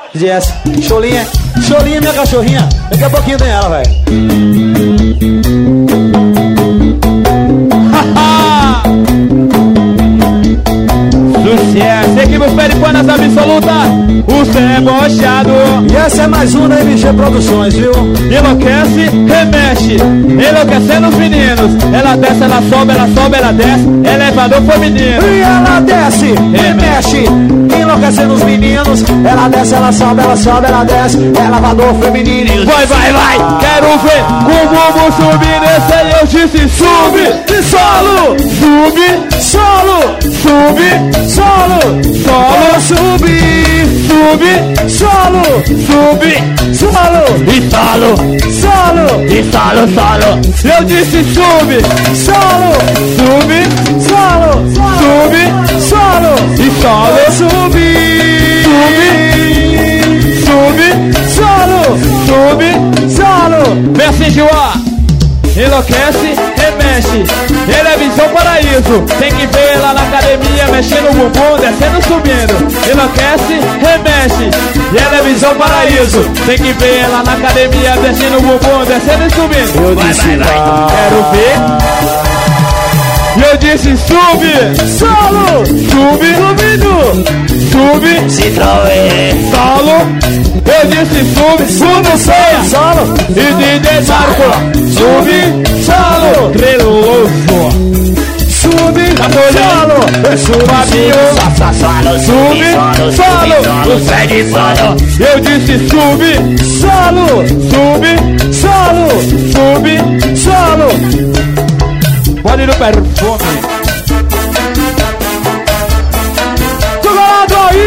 Jess, Cholinha, Cholinha, minha cachorrinha. Daqui a pouquinho tem ela, velho. Sucesso, equipe os peripanas absoluta, o debochado. E essa é mais uma da MG Produções, viu? Enlouquece, remexe, enlouquecendo os meninos. Ela desce, ela sobe, ela desce, elevador feminino. E ela desce, remexe, enlouquecendo os meninos. Ela desce, ela sobe, ela desce, elevador feminino. Vai, quero ver com o bumbum subir nesse aí, eu disse sube, solo, sube, solo, sube, solo, solo, subir, sube, solo, sube, solo, e solo, solo, e solo, solo. Eu disse sube, solo, sube, solo, sube, solo, e solo, subir, sube, solo, sube, solo. Vem assim, Joá. Enlouquece, remexe, televisão paraíso. Tem que ver lá na academia, mexendo o bumbum, descendo, subindo. Enlouquece, remexe, televisão paraíso. Tem que ver lá na academia, descendo o bumbum, descendo e subindo. Eu disse quero ver. E eu disse sube, solo, sube, subindo, sube, Citroën, solo. Eu disse sube, ceia, solo. E DJ Marco, sube, solo, treloso. Sube, solo, Fabinho, sube, solo, o pé de solo. Eu disse sube, solo, sube, solo, sube, solo. Pode ir no perfume. Do lado aí!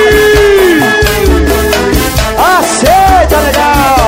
Aceita, legal!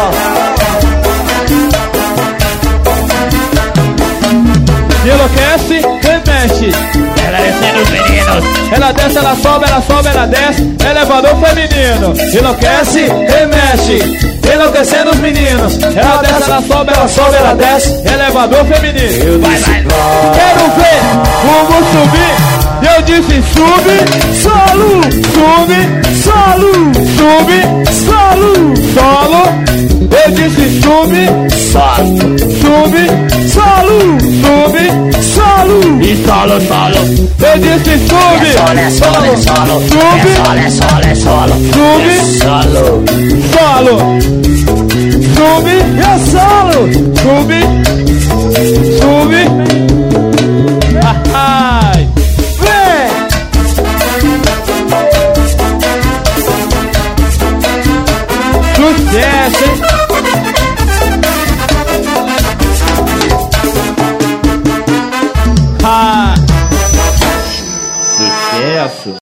Enlouquece, remexe. Ela descendo os meninos. Ela desce, ela sobe, ela desce. Elevador feminino. Enlouquece, remexe. Enlouquecendo os meninos. Ela desce, ela sobe, ela desce. Elevador feminino. Vai. Quero ver como subir. Eu disse sube, solo, sube, solo, sube, solo, solo. Eu disse sube, Solo. sube, solo, sube, solo. E solo. Eu disse sube, Solo. sube, Solo. sube, Solo. solo, sube, eu solo, sube, sube. Ai, vem. Sucesso, hein? Ah. Sucesso.